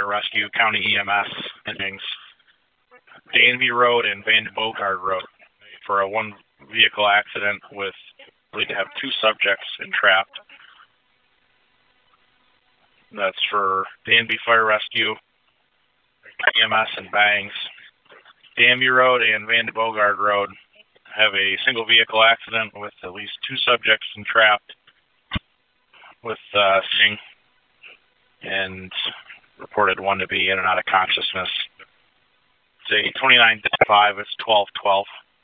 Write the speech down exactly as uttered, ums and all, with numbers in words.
Fire Rescue, County E M S endings. Danby Road and Van de Bogard Road for a one vehicle accident with, we have two subjects entrapped. That's for Danby Fire Rescue, E M S, and Bangs. Danby Road and Van de Bogard Road have a single vehicle accident with at least two subjects entrapped with uh, sting, and reported one to be in and out of consciousness. It's a twenty-nine five, it's twelve twelve.